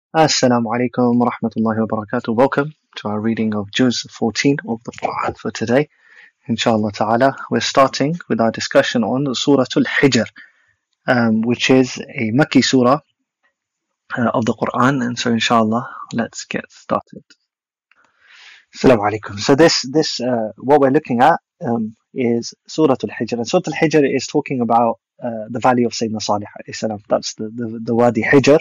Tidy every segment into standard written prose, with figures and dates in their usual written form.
Assalamu alaikum wa rahmatullahi wa barakatuh. Welcome to our reading of Juz 14 of the Quran for today. Inshallah ta'ala, we're starting with our discussion on Surah Al-Hijr, which is a Makki surah of the Quran. And so inshallah, let's get started. Assalamu alaikum. So what we're looking at is Surah Al-Hijr. And Surah Al-Hijr is talking about the valley of Sayyidina Salih alayhi salam. That's the Wadi Hijr.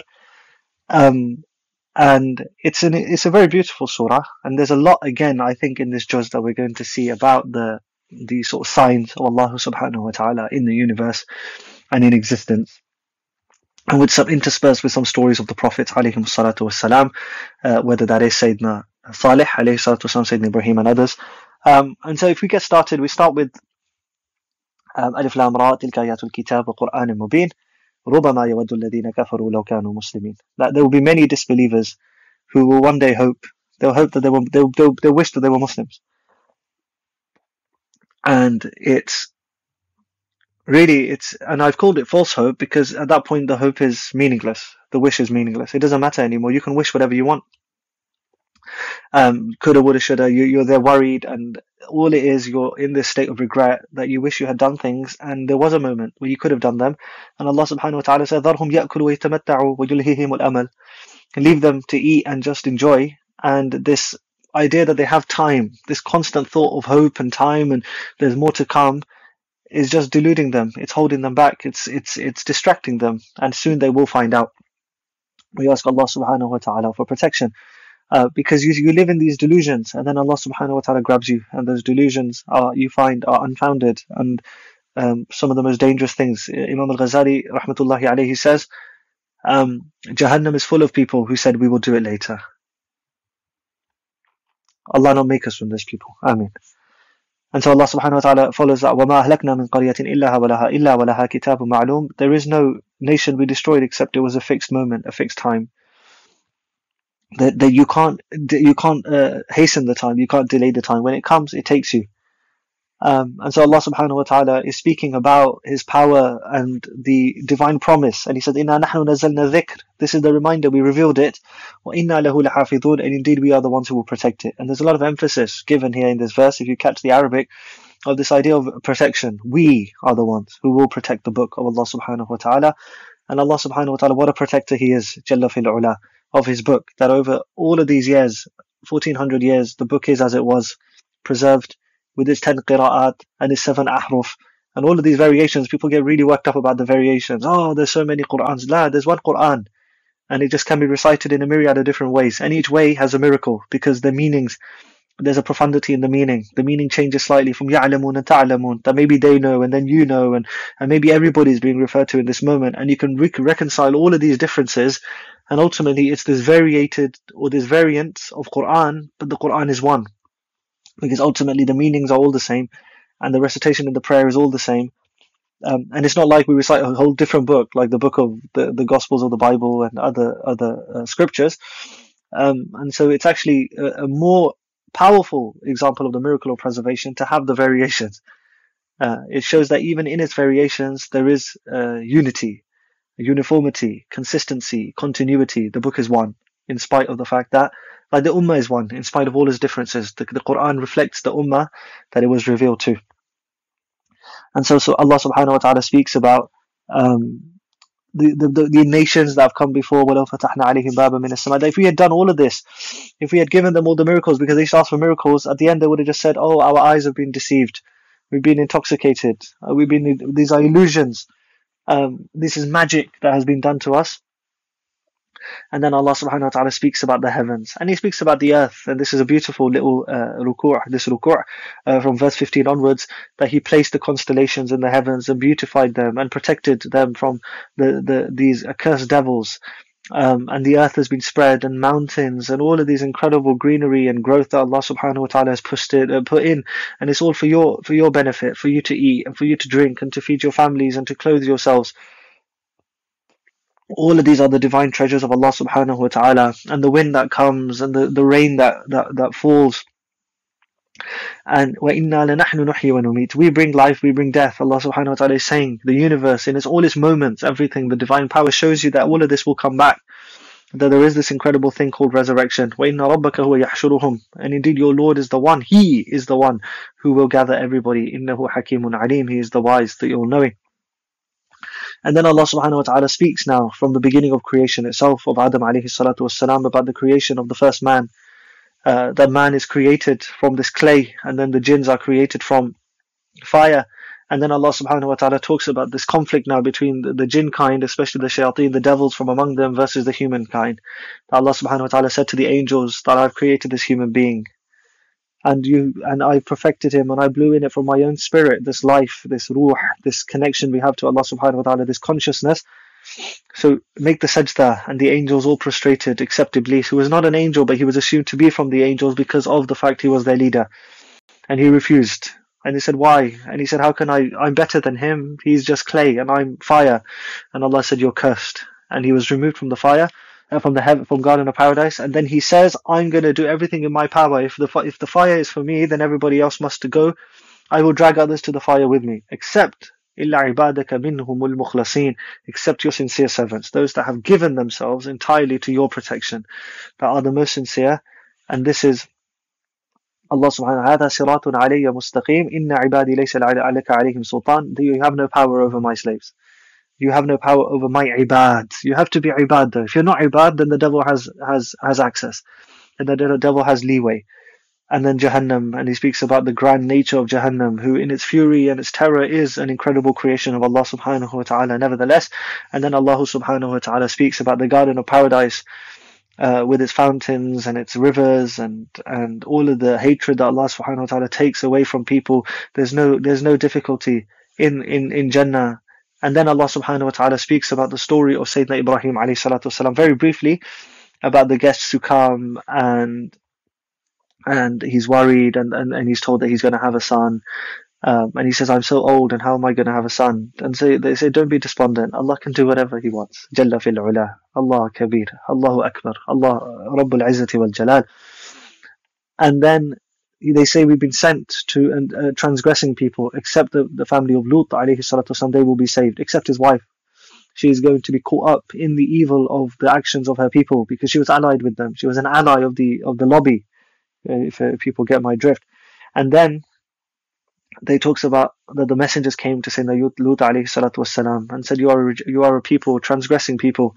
And it's a very beautiful surah, and there's a lot again I think in this juz that we're going to see about the sort of signs of Allah subhanahu wa ta'ala in the universe and in existence, and with some interspersed with some stories of the Prophets alayhim salatu wassalam, whether that is Sayyidina Salih alayhi salatu wassalam, Sayyidina Ibrahim and others. And so if we get started, we start with Alif Lam Ra tilka ayatul kitab wa Qur'anin mubin ربما يود الذين كفروا لو كانوا مسلمين. That there will be many disbelievers who will one day hope. They'll hope that they'll wish that they were Muslims. And and I've called it false hope because at that point the hope is meaningless. The wish is meaningless. It doesn't matter anymore. You can wish whatever you want. Coulda, woulda, shoulda. You're there worried, and all it is, you're in this state of regret that you wish you had done things, and there was a moment where you could have done them. And Allah subhanahu wa ta'ala said, ذَرْهُمْ يَأْكُلُوا وَيَتَمَتَّعُوا وَيُلْهِهِمُ الْأَمَلُ. Leave them to eat and just enjoy. And this idea that they have time, this constant thought of hope and time, and there's more to come, is just deluding them. It's holding them back. It's distracting them, and soon they will find out. We ask Allah subhanahu wa ta'ala for protection. Because you live in these delusions, and then Allah subhanahu wa ta'ala grabs you, and those delusions you find are unfounded, and some of the most dangerous things. Imam al-Ghazali rahmatullahi alayhi says, Jahannam is full of people who said we will do it later. Allah not make us from those people. Ameen. And so Allah subhanahu wa ta'ala follows that, وَمَا أَهْلَكْنَا مِنْ قَرْيَةٍ إِلَّا وَلَهَا كِتَابٌ مَعْلُومٌ. There is no nation we destroyed except it was a fixed moment, a fixed time. That you can't hasten the time, you can't delay the time. When it comes, it takes you. And so Allah subhanahu wa ta'ala is speaking about His power and the divine promise, and He said, "Inna nahnu nazzalna dhikr." This is the reminder, we revealed it. Wa inna lahu lahafidhun, and indeed we are the ones who will protect it. And there's a lot of emphasis given here in this verse, if you catch the Arabic, of this idea of protection. We are the ones who will protect the book of Allah subhanahu wa ta'ala. And Allah subhanahu wa ta'ala, what a protector He is, Jalla fil ula, of His book, that over all of these years, 1400 years, the book is as it was, preserved with its 10 qira'at and its 7 ahruf. And all of these variations, people get really worked up about the variations. Oh, there's so many Qur'ans. La, there's one Qur'an, and it just can be recited in a myriad of different ways. And each way has a miracle, because the meanings, there's a profundity in the meaning. The meaning changes slightly from يَعْلَمُونَ and تَعْلَمُونَ, that maybe they know and then you know, and maybe everybody is being referred to in this moment. And you can reconcile all of these differences, and ultimately it's this variated or this variant of Quran, but the Quran is one. Because ultimately the meanings are all the same, and the recitation in the prayer is all the same. And it's not like we recite a whole different book, like the book of the Gospels of the Bible and other scriptures. And so it's actually a more powerful example of the miracle of preservation to have the variations. It shows that even in its variations there is unity, uniformity, consistency, continuity. The book is one, in spite of the fact that, like, the ummah is one, in spite of all its differences. The Quran reflects the ummah that it was revealed to. And so Allah subhanahu wa ta'ala speaks about the nations that have come before. وَلَوْ فَتَحْنَا عَلَيْهِمْ بَابًا مِنَ السَّمَاءِ. That if we had done all of this, if we had given them all the miracles, because they asked for miracles, at the end they would have just said, oh, our eyes have been deceived, we've been intoxicated, these are illusions, this is magic that has been done to us. And then Allah subhanahu wa ta'ala speaks about the heavens, and He speaks about the earth. And this is a beautiful little ruku' from verse 15 onwards, that He placed the constellations in the heavens and beautified them and protected them from these accursed devils. And the earth has been spread, and mountains, and all of these incredible greenery and growth that Allah subhanahu wa ta'ala has put in, and it's all for your benefit, for you to eat and for you to drink and to feed your families and to clothe yourselves. All of these are the divine treasures of Allah subhanahu wa ta'ala, and the wind that comes, and the rain that falls. And وَإِنَّا لَنَحْنُ نُحْيِي وَنُمِيتُ. We bring life, we bring death. Allah subhanahu wa ta'ala is saying, the universe in all its moments, everything, the divine power shows you that all of this will come back. that there is this incredible thing called resurrection. وَإِنَّ رَبَّكَ هُوَ يَحْشُرُهُم. And indeed your Lord is the one, He is the one who will gather everybody. إِنَّهُ حَكِيمٌ عَلِيمٌ. He is the wise, the all-knowing. And then Allah subhanahu wa ta'ala speaks now from the beginning of creation itself, of Adam alayhi salatu wassalam, about the creation of the first man. That man is created from this clay, and then the jinns are created from fire. And then Allah subhanahu wa ta'ala talks about this conflict now between the jinn kind, especially the shayateen, the devils from among them, versus the humankind. Allah subhanahu wa ta'ala said to the angels that I've created this human being, and I perfected him, and I blew in it from my own spirit, this life, this ruh, this connection we have to Allah subhanahu wa ta'ala, this consciousness. So make the sajda. And the angels all prostrated except Iblis, who was not an angel, but he was assumed to be from the angels because of the fact he was their leader. And he refused. And they said, why? And he said, how can I'm better than him. He's just clay and I'm fire. And Allah said, you're cursed. And he was removed from the fire, from Garden of Paradise. And then he says, I'm going to do everything in my power. If the fire is for me, then everybody else must go. I will drag others to the fire with me, except إِلَّا عِبَادَكَ مِنْهُمُ الْمُخْلَصِينَ, except your sincere servants, those that have given themselves entirely to your protection, that are the most sincere. And this is Allah subhanahu wa ta'ala, هَذَا صِرَاطٌ عَلَيَّ مُسْتَقِيمٌ إِنَّ عِبَادِي لَيْسَ عَلَيْكَ عَلَيْهِمْ سُلْطَانٌ. You have no power over my slaves. You have no power over my ibad. You have to be ibad though. If you're not ibad, then the devil has access, and the devil has leeway. And then Jahannam, and he speaks about the grand nature of Jahannam, who in its fury and its terror is an incredible creation of Allah subhanahu wa ta'ala nevertheless. And then Allah subhanahu wa ta'ala speaks about the Garden of Paradise, with its fountains and its rivers and all of the hatred that Allah subhanahu wa ta'ala takes away from people. There's no difficulty in Jannah. And then Allah subhanahu wa ta'ala speaks about the story of Sayyidina Ibrahim alayhi salatu wasalam very briefly, about the guests who come, and he's worried, and he's told that he's going to have a son, and he says, I'm so old, and how am I going to have a son? And so they say, don't be despondent. Allah can do whatever He wants. Jalla fil ula, Allah kabir, Allahu akbar, Allah Rabbul Izzati wal Jalal. And then they say, we've been sent to transgressing people, except the family of Lut alayhi salatu wasalam, they will be saved, except his wife. She is going to be caught up in the evil of the actions of her people, because she was allied with them. She was an ally of the lobby, if people get my drift. And then they talks about that the messengers came to Sayyidina Lut alayhi salatu wasalam and said, you are a people, transgressing people.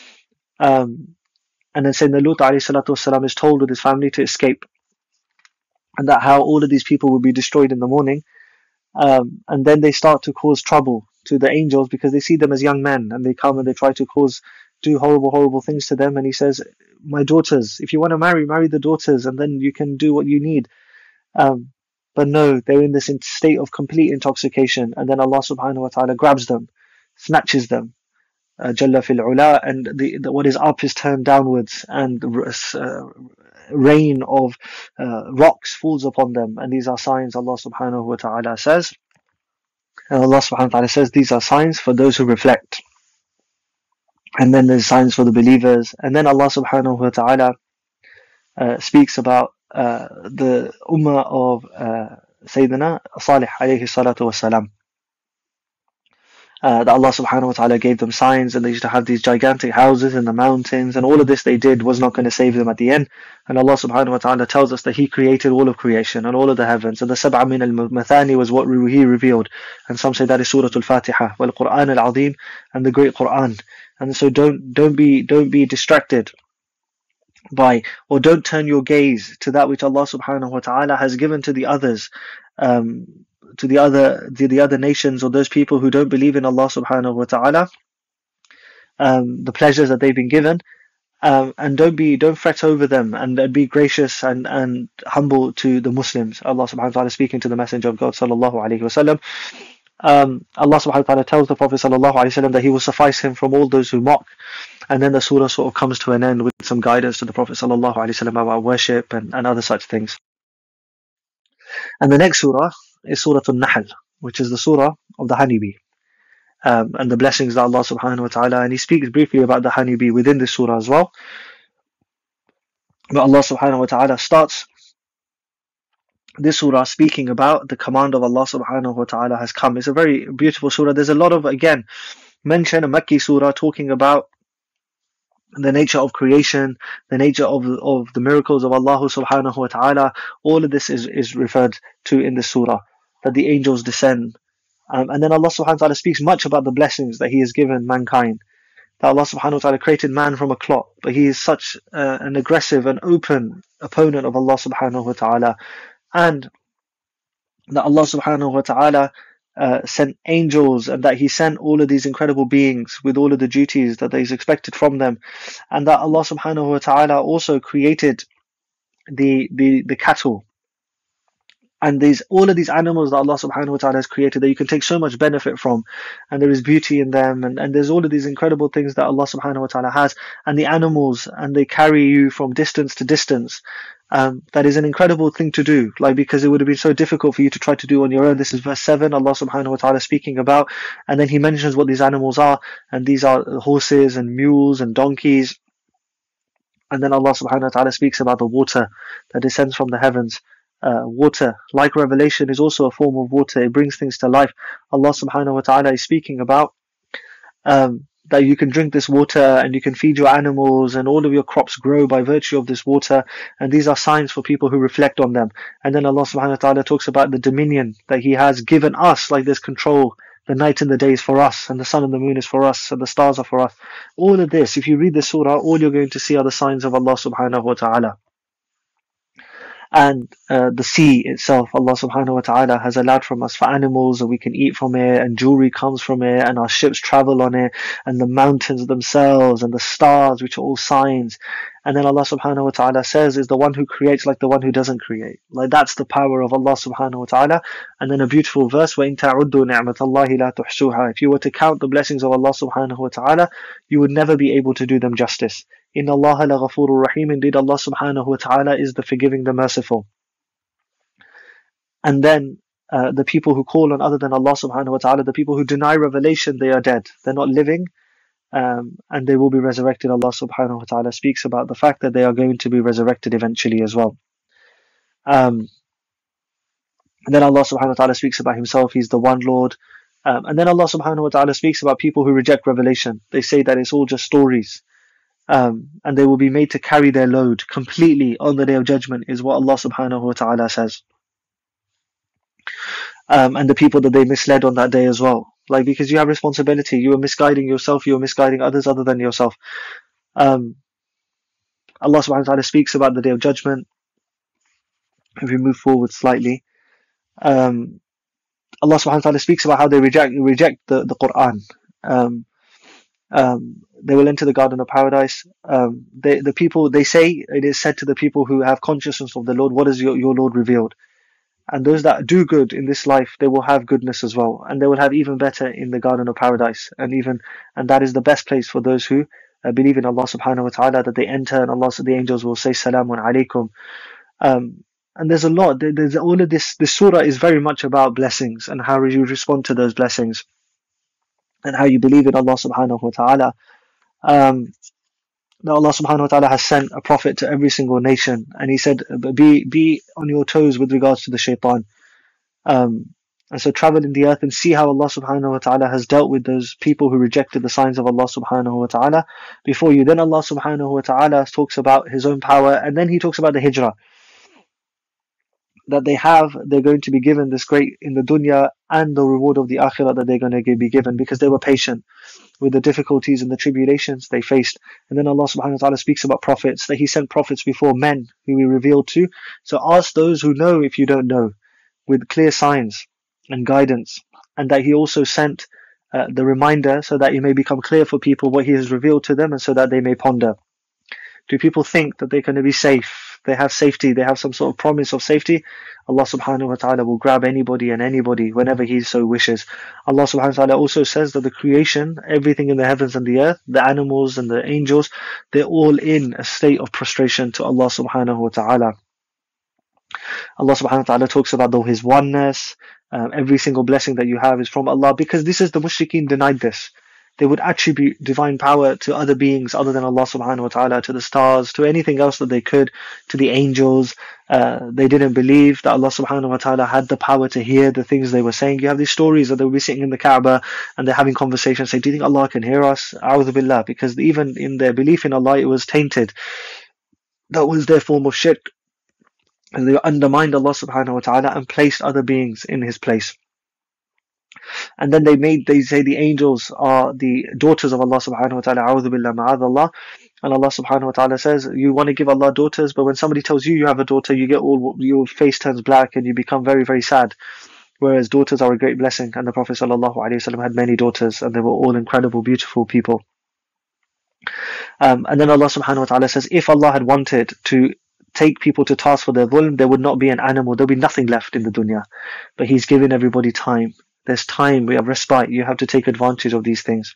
And then Sayyidina Lut alayhi salatu wasalam is told with his family to escape, and that how all of these people will be destroyed in the morning. And then they start to cause trouble to the angels, because they see them as young men, and they come and they try to do horrible things to them. And he says, my daughters, if you want to marry the daughters, and then you can do what you need. But no, they're in this state of complete intoxication. And then Allah subhanahu wa ta'ala grabs them, snatches them, Jalla fil ula, and what is up is turned downwards, and rain of rocks falls upon them. And these are signs, Allah subhanahu wa ta'ala says. And Allah subhanahu wa ta'ala says, these are signs for those who reflect. And then there's signs for the believers. And then Allah subhanahu wa ta'ala speaks about the ummah of Sayyidina Salih alayhi salatu wasalam. That Allah subhanahu wa ta'ala gave them signs, and they used to have these gigantic houses in the mountains, and all of this they did was not going to save them at the end. And Allah subhanahu wa ta'ala tells us that He created all of creation and all of the heavens, and the sab'a min al-mathani was what He revealed. And some say that is Surah Al-Fatiha, wal Quran al-Azim, and the great Quran. And so don't be distracted by, or don't turn your gaze to that which Allah subhanahu wa ta'ala has given to the others, to the other nations, or those people who don't believe in Allah subhanahu wa ta'ala, the pleasures that they've been given, and don't fret over them, and be gracious and humble to the Muslims. Allah subhanahu wa ta'ala speaking to the Messenger of God sallallahu alaihi wasallam. Allah subhanahu wa ta'ala tells the Prophet sallallahu alaihi wasallam that he will suffice him from all those who mock. And then the surah sort of comes to an end with some guidance to the Prophet sallallahu alaihi wasallam about worship and other such things. And the next surah is Surah An-Nahl, which is the surah of the honeybee, and the blessings that Allah subhanahu wa ta'ala, and he speaks briefly about the honeybee within this surah as well. But Allah subhanahu wa ta'ala starts this surah speaking about the command of Allah subhanahu wa ta'ala has come. It's a very beautiful surah. There's a lot of, again, mention a Makki surah talking about the nature of creation, the nature of the miracles of Allah subhanahu wa ta'ala. All of this is referred to in the surah, that the angels descend. And then Allah subhanahu wa ta'ala speaks much about the blessings that He has given mankind. That Allah subhanahu wa ta'ala created man from a clot, but he is such an aggressive and open opponent of Allah subhanahu wa ta'ala. And that Allah subhanahu wa ta'ala sent angels, and that He sent all of these incredible beings with all of the duties that is expected from them, and that Allah subhanahu wa ta'ala also created the cattle, and all of these animals that Allah subhanahu wa ta'ala has created that you can take so much benefit from, and there is beauty in them, and there's all of these incredible things that Allah subhanahu wa ta'ala has, and the animals, and they carry you from distance to distance. That is an incredible thing to do, because it would have been so difficult for you to try to do on your own. This is verse 7, Allah subhanahu wa ta'ala speaking about, and then He mentions what these animals are, and these are horses and mules and donkeys. And then Allah subhanahu wa ta'ala speaks about the water that descends from the heavens. Water, like revelation, is also a form of water. It brings things to life. Allah subhanahu wa ta'ala is speaking about that you can drink this water, and you can feed your animals, and all of your crops grow by virtue of this water, and these are signs for people who reflect on them. And then Allah subhanahu wa ta'ala talks about the dominion that He has given us, like this control. The night and the day is for us, and the sun and the moon is for us, and the stars are for us. All of this, if you read this surah, all you're going to see are the signs of Allah subhanahu wa ta'ala. And the sea itself, Allah subhanahu wa ta'ala has allowed from us for animals, and we can eat from it, and jewelry comes from it, and our ships travel on it, and the mountains themselves, and the stars, which are all signs. And then Allah subhanahu wa ta'ala says, is the one who creates like the one who doesn't create. That's the power of Allah subhanahu wa ta'ala. And then a beautiful verse, وَإِن تَعُدُّوا نِعْمَةَ اللَّهِ لَا تُحْصُوهَا. If you were to count the blessings of Allah subhanahu wa ta'ala, you would never be able to do them justice. Inna Allah la ghafurur rahim. Indeed, Allah subhanahu wa ta'ala is the forgiving, the merciful. And then the people who call on other than Allah subhanahu wa ta'ala, the people who deny revelation, they are dead. They're not living, and they will be resurrected. Allah subhanahu wa ta'ala speaks about the fact that they are going to be resurrected eventually as well. And then Allah subhanahu wa ta'ala speaks about Himself. He's the one Lord. And then Allah subhanahu wa ta'ala speaks about people who reject revelation. They say that it's all just stories. And they will be made to carry their load completely on the Day of Judgment, is what Allah subhanahu wa ta'ala says. And the people that they misled on that day as well. Because you have responsibility. You are misguiding yourself, you are misguiding others other than yourself. Allah subhanahu wa ta'ala speaks about the Day of Judgment. If we move forward slightly, Allah subhanahu wa ta'ala speaks about how they reject the Quran. They will enter the garden of paradise. The people, they say, it is said to the people who have consciousness of the Lord, what has your Lord revealed? And those that do good in this life, they will have goodness as well, and they will have even better in the garden of paradise. And that is the best place for those who believe in Allah subhanahu wa ta'ala, that they enter, and the angels will say salamun alaykum. And there's a lot. There's all of this. This surah is very much about blessings and how you respond to those blessings, and how you believe in Allah subhanahu wa ta'ala. That Allah subhanahu wa ta'ala has sent a prophet to every single nation, and He said, be on your toes with regards to the shaitan. And so travel in the earth and see how Allah subhanahu wa ta'ala has dealt with those people who rejected the signs of Allah subhanahu wa ta'ala before you. Then Allah subhanahu wa ta'ala talks about His own power, and then He talks about the hijrah that they're going to be given this great in the dunya, and the reward of the akhirah that they're going to be given, because they were patient with the difficulties and the tribulations they faced. And then Allah subhanahu wa ta'ala speaks about prophets, that He sent prophets before, men who He revealed to. So ask those who know if you don't know, with clear signs and guidance. And that He also sent the reminder, so that it may become clear for people what He has revealed to them, and so that they may ponder. Do people think that they're going to be safe? They have safety, they have some sort of promise of safety? Allah subhanahu wa ta'ala will grab anybody and anybody whenever He so wishes. Allah subhanahu wa ta'ala also says that the creation, everything in the heavens and the earth, the animals and the angels, they're all in a state of prostration to Allah subhanahu wa ta'ala. Allah subhanahu wa ta'ala talks about His oneness. Every single blessing that you have is from Allah, because this is the mushrikeen denied this. They would attribute divine power to other beings other than Allah subhanahu wa ta'ala, to the stars, to anything else that they could, to the angels. They didn't believe that Allah subhanahu wa ta'ala had the power to hear the things they were saying. You have these stories that they will be sitting in the Kaaba and they're having conversations, say, do you think Allah can hear us? A'udhu billah, because even in their belief in Allah, it was tainted. That was their form of shirk. And they undermined Allah subhanahu wa ta'ala and placed other beings in his place. And then they say the angels are the daughters of Allah subhanahu wa ta'ala. A'udhu billah, ma'adallah. And Allah subhanahu wa ta'ala says, you want to give Allah daughters, but when somebody tells you you have a daughter, you get your face turns black and you become very, very sad. Whereas daughters are a great blessing. And the Prophet sallallahu alaihi wasallam had many daughters and they were all incredible, beautiful people. And then Allah subhanahu wa ta'ala says, if Allah had wanted to take people to task for their dhulm, there would not be an animal, there would be nothing left in the dunya. But He's given everybody time. There's time, we have respite, you have to take advantage of these things.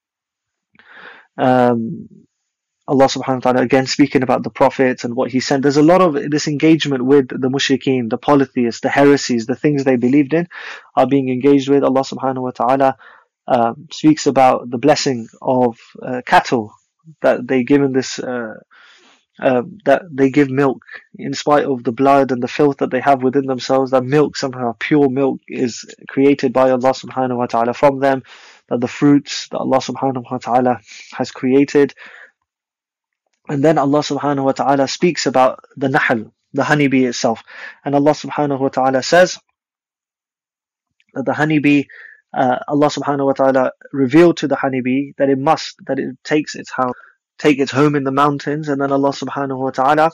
Allah subhanahu wa ta'ala again speaking about the prophets and what He sent. There's a lot of this engagement with the mushrikeen, the polytheists, the heresies, the things they believed in are being engaged with. Allah subhanahu wa ta'ala speaks about the blessing of cattle, that they given this that they give milk in spite of the blood and the filth that they have within themselves. That milk, somehow pure milk, is created by Allah subhanahu wa ta'ala from them. That the fruits that Allah subhanahu wa ta'ala has created. And then Allah subhanahu wa ta'ala speaks about the nahl, the honeybee itself. And Allah subhanahu wa ta'ala says that the honeybee, Allah subhanahu wa ta'ala revealed to the honeybee that it takes its home in the mountains. And then Allah subhanahu wa ta'ala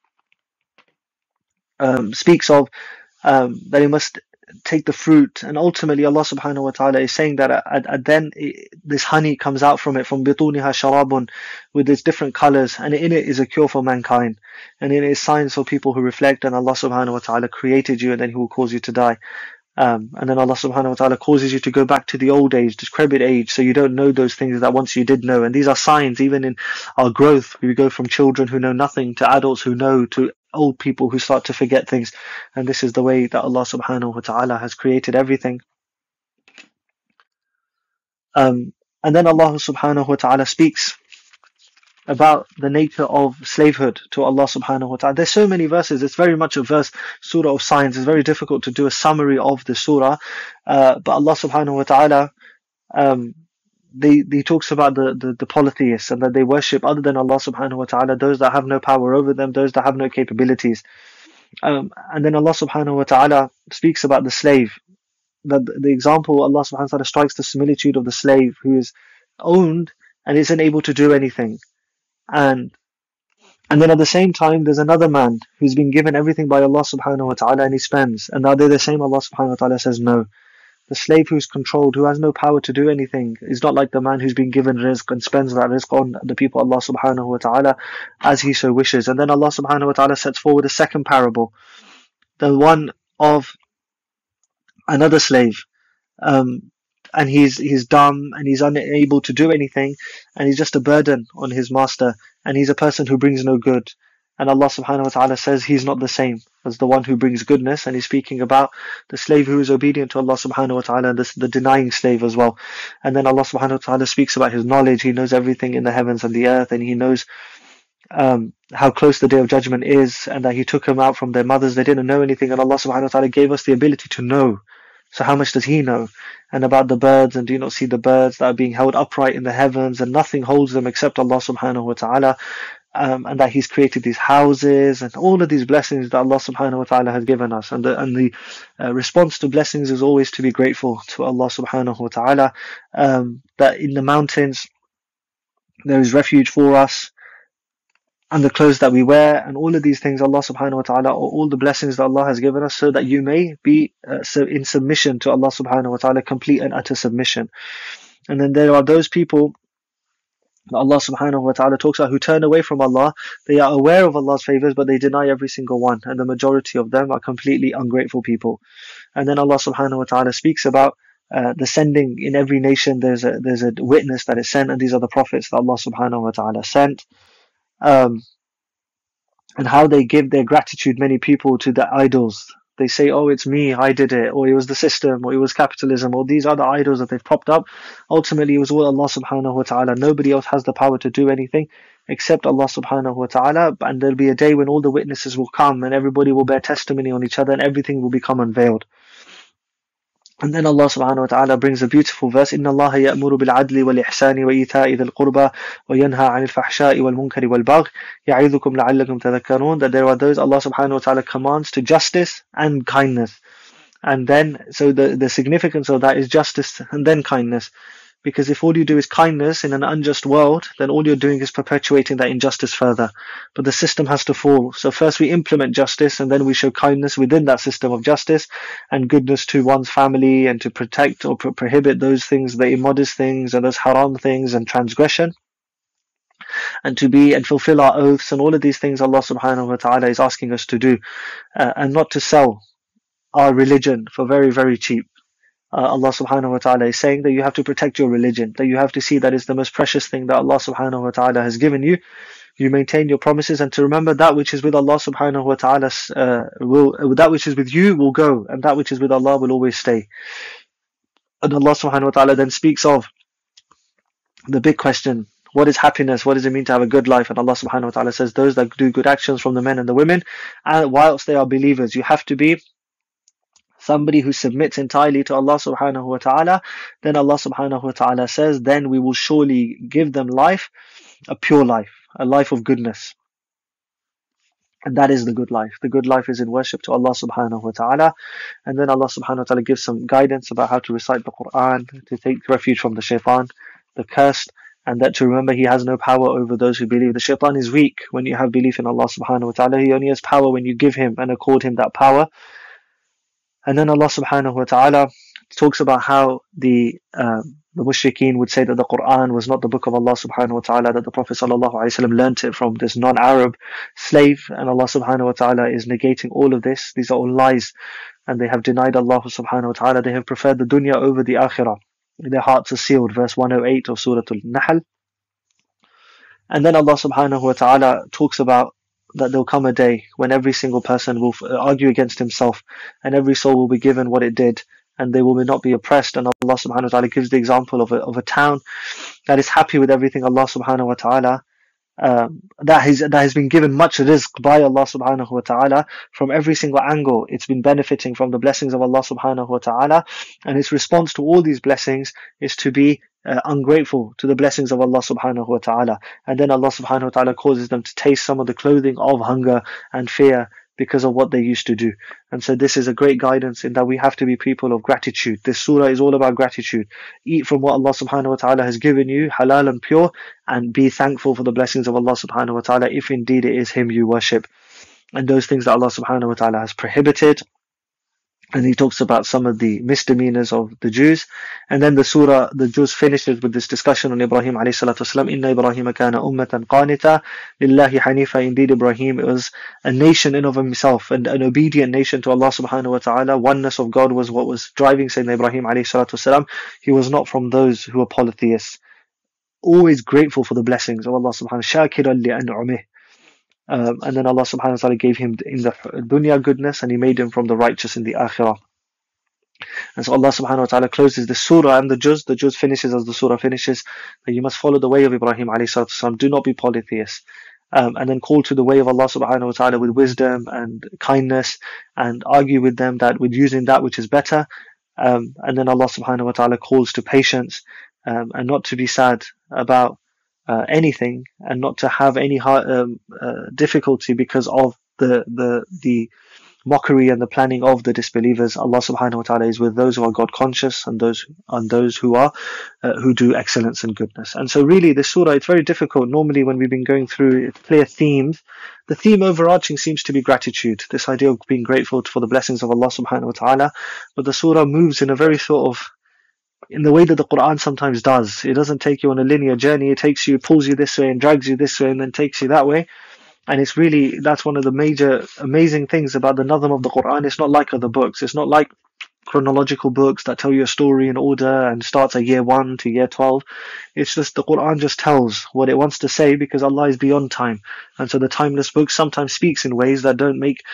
speaks of that it must take the fruit, and ultimately Allah subhanahu wa ta'ala is saying that then this honey comes out from it, from bituniha sharabun, with its different colors, and in it is a cure for mankind, and in it is signs for people who reflect, and Allah subhanahu wa ta'ala created you and then He will cause you to die. And then Allah subhanahu wa ta'ala causes you to go back to the old age, decrepit age, so you don't know those things that once you did know. And these are signs, even in our growth. We go from children who know nothing to adults who know, to old people who start to forget things. And this is the way that Allah subhanahu wa ta'ala has created everything. And then Allah subhanahu wa ta'ala speaks about the nature of slavehood to Allah subhanahu wa ta'ala. There's so many verses. It's very much a surah of science. It's very difficult to do a summary of the surah. But Allah subhanahu wa ta'ala, he talks about the polytheists, and that they worship other than Allah subhanahu wa ta'ala, those that have no power over them, those that have no capabilities. And then Allah subhanahu wa ta'ala speaks about the slave. That the example, Allah subhanahu wa ta'ala strikes the similitude of the slave who is owned and isn't able to do anything. And then at the same time, there's another man who's been given everything by Allah subhanahu wa ta'ala, and he spends. And are they the same? Allah subhanahu wa ta'ala says no. The slave who's controlled, who has no power to do anything, is not like the man who's been given rizq and spends that rizq on the people of Allah subhanahu wa ta'ala as he so wishes. And then Allah subhanahu wa ta'ala sets forward a second parable, the one of another slave. And he's dumb and he's unable to do anything, and he's just a burden on his master, and he's a person who brings no good. And Allah subhanahu wa ta'ala says he's not the same as the one who brings goodness, and he's speaking about the slave who is obedient to Allah subhanahu wa ta'ala, and the denying slave as well. And then Allah subhanahu wa ta'ala speaks about His knowledge. He knows everything in the heavens and the earth, and He knows how close the day of judgment is, and that He took them out from their mothers. They didn't know anything, and Allah subhanahu wa ta'ala gave us the ability to know. So how much does He know? And about the birds, and do you not see the birds that are being held upright in the heavens, and nothing holds them except Allah subhanahu wa ta'ala, and that He's created these houses and all of these blessings that Allah subhanahu wa ta'ala has given us. And the response to blessings is always to be grateful to Allah subhanahu wa ta'ala, that in the mountains there is refuge for us, and the clothes that we wear, and all of these things, Allah subhanahu wa ta'ala, all the blessings that Allah has given us, so that you may be in submission to Allah subhanahu wa ta'ala, complete and utter submission. And then there are those people that Allah subhanahu wa ta'ala talks about who turn away from Allah. They are aware of Allah's favors, but they deny every single one, and the majority of them are completely ungrateful people. And then Allah subhanahu wa ta'ala speaks about the sending. In every nation there's a witness that is sent, and these are the prophets that Allah subhanahu wa ta'ala sent. And how they give their gratitude, many people, to the idols They say, oh, it's me, I did it, or it was the system, or it was capitalism, or these other idols that they've propped up. Ultimately, it was all Allah subhanahu wa ta'ala. Nobody else has the power to do anything except Allah subhanahu wa ta'ala. And there'll be a day when all the witnesses will come and everybody will bear testimony on each other and everything will become unveiled. And then Allah subhanahu wa ta'ala brings a beautiful verse, إِنَّ اللَّهَ يَأْمُرُ بِالْعَدْلِ وَالْإِحْسَانِ وَإِيتَاءِ ذِي الْقُرْبَى وَيَنْهَى عَنِ الْفَحْشَاءِ وَالْمُنكَرِ وَالْبَغْيِ يَعِظُكُمْ لَعَلَّكُمْ تَذَكَّرُونَ. That there are those Allah subhanahu wa ta'ala commands to justice and kindness. And then, so the significance of that is justice and then kindness. Because if all you do is kindness in an unjust world, then all you're doing is perpetuating that injustice further. But the system has to fall. So first we implement justice, and then we show kindness within that system of justice, and goodness to one's family, and to protect or prohibit those things, the immodest things, and those haram things, and transgression. And to be and fulfill our oaths, and all of these things Allah subhanahu wa ta'ala is asking us to do, and not to sell our religion for very, very cheap. Allah subhanahu wa ta'ala is saying that you have to protect your religion, that you have to see that it's the most precious thing that Allah subhanahu wa ta'ala has given you. You maintain your promises, and to remember that which is with Allah subhanahu wa ta'ala that which is with you will go, and that which is with Allah will always stay. And Allah subhanahu wa ta'ala then speaks of the big question, what is happiness? What does it mean to have a good life? And Allah subhanahu wa ta'ala says, those that do good actions from the men and the women, and whilst they are believers. You have to be somebody who submits entirely to Allah subhanahu wa ta'ala. Then Allah subhanahu wa ta'ala says, then we will surely give them life, a pure life, a life of goodness. And that is the good life. The good life is in worship to Allah subhanahu wa ta'ala. And then Allah subhanahu wa ta'ala gives some guidance about how to recite the Quran, to take refuge from the shaitan, the cursed, and that to remember he has no power over those who believe. The shaitan is weak when you have belief in Allah subhanahu wa ta'ala. He only has power when you give him and accord him that power. And then Allah subhanahu wa ta'ala talks about how the mushrikeen would say that the Quran was not the book of Allah subhanahu wa ta'ala, that the Prophet sallallahu alaihi wasallam learnt it from this non-Arab slave, and Allah subhanahu wa ta'ala is negating all of this. These are all lies, and they have denied Allah subhanahu wa ta'ala. They have preferred the dunya over the akhirah. Their hearts are sealed. Verse 108 of Surah Al-Nahl. And then Allah subhanahu wa ta'ala talks about that there'll come a day when every single person will argue against himself, and every soul will be given what it did, and they will not be oppressed. And Allah subhanahu wa ta'ala gives the example of a town that is happy with everything Allah subhanahu wa ta'ala that has been given much rizq by Allah subhanahu wa ta'ala from every single angle. It's been benefiting from the blessings of Allah subhanahu wa ta'ala, and its response to all these blessings is to be ungrateful to the blessings of Allah subhanahu wa ta'ala. And then Allah subhanahu wa ta'ala causes them to taste some of the clothing of hunger and fear because of what they used to do. And so this is a great guidance in that we have to be people of gratitude. This surah is all about gratitude. Eat from what Allah subhanahu wa ta'ala has given you, halal and pure, and be thankful for the blessings of Allah subhanahu wa ta'ala if indeed it is Him you worship. And those things that Allah subhanahu wa ta'ala has prohibited. And he talks about some of the misdemeanors of the Jews. And then the Jews finishes with this discussion on Ibrahim alayhi salatu wasalam. Inna Ibrahim kana ummatan qanita lillahi hanifa. Indeed, Ibrahim was a nation in of himself, and an obedient nation to Allah subhanahu wa ta'ala. Oneness of God was what was driving Sayyidina Ibrahim alayhi salatu wasalam. He was not from those who are polytheists. Always grateful for the blessings of Allah subhanahu wa ta'ala. Shakiran li an'umih. And then Allah subhanahu wa ta'ala gave him in the dunya goodness, and He made him from the righteous in the akhirah. And so Allah subhanahu wa ta'ala closes the surah and the juz finishes as the surah finishes, that you must follow the way of Ibrahim alayhi salatu wasalam. Do not be polytheists. And then call to the way of Allah subhanahu wa ta'ala with wisdom and kindness, and argue with them that with using that which is better. And then Allah subhanahu wa ta'ala calls to patience, and not to be sad about anything, and not to have any difficulty because of the mockery and the planning of the disbelievers. Allah subhanahu wa ta'ala is with those who are God conscious, and those who are who do excellence and goodness. And so really this surah, it's very difficult. Normally when we've been going through clear themes, the theme overarching seems to be gratitude, this idea of being grateful for the blessings of Allah subhanahu wa ta'ala. But the surah moves in a very sort of, in the way that the Quran sometimes does. It doesn't take you on a linear journey. It takes you, pulls you this way and drags you this way and then takes you that way. And it's really, that's one of the major amazing things about the Nazm of the Quran. It's not like other books. It's not like chronological books that tell you a story in order and starts at year 1 to year 12. It's just the Quran just tells what it wants to say, because Allah is beyond time. And so the timeless book sometimes speaks in ways that don't make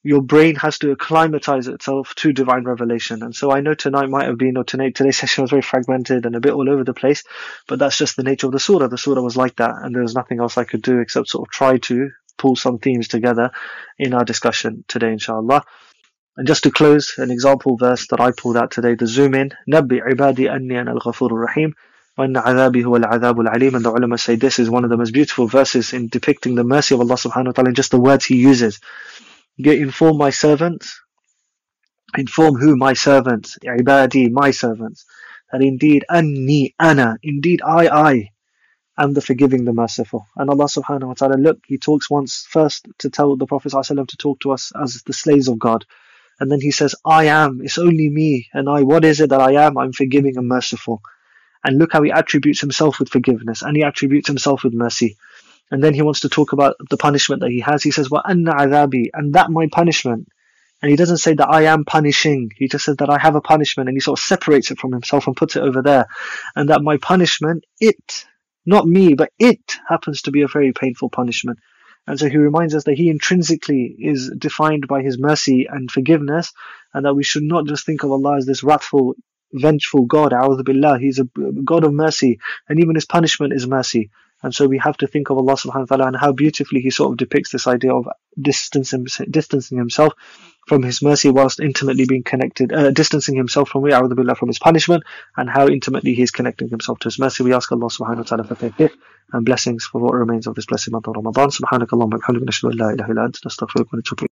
your brain has to acclimatize itself to divine revelation. And so I know tonight might have been, or today's session was very fragmented and a bit all over the place, but that's just the nature of the surah. The surah was like that, and there was nothing else I could do except sort of try to pull some themes together in our discussion today, inshallah. And just to close, an example verse that I pulled out today, the zoom in, نَبِّ عِبَادِي أَنِّي أَنَا الْغَفُورُ الرَّحِيمُ وَأَنَّ عَذَابِي هُوَ الْعَذَابُ الْعَلِيمُ. And the ulama say this is one of the most beautiful verses in depicting the mercy of Allah subhanahu wa ta'ala, and just the words He uses. Inform my servants, inform who? My servants, عِبَادِي, my servants, that indeed أَنِّي أَنَا, indeed I am the forgiving, the merciful. And Allah subhanahu wa ta'ala, look, He talks once first to tell the Prophet ﷺ to talk to us as the slaves of God. And then He says, I am, it's only me, and what is it that I am? I'm forgiving and merciful. And look how He attributes Himself with forgiveness, and He attributes Himself with mercy. And then He wants to talk about the punishment that He has. He says, وَأَنَّ عَذَابِي, and that my punishment. And He doesn't say that I am punishing. He just says that I have a punishment, and He sort of separates it from Himself and puts it over there. And that my punishment, it, not me, but it happens to be a very painful punishment. And so He reminds us that He intrinsically is defined by His mercy and forgiveness, and that we should not just think of Allah as this wrathful, vengeful God. A'udhu billah. He's a God of mercy, and even His punishment is mercy. And so we have to think of Allah subhanahu wa ta'ala and how beautifully He sort of depicts this idea of distancing Himself from His mercy whilst intimately being connected, distancing Himself from His punishment, and how intimately He is connecting Himself to His mercy. We ask Allah subhanahu wa ta'ala for tawfiq and blessings for what remains of this blessed month of Ramadan. Subhanakallahumma wa bihamdika, nashhadu an la ilaha illa anta, nastaghfiruka wa natubu ilayk.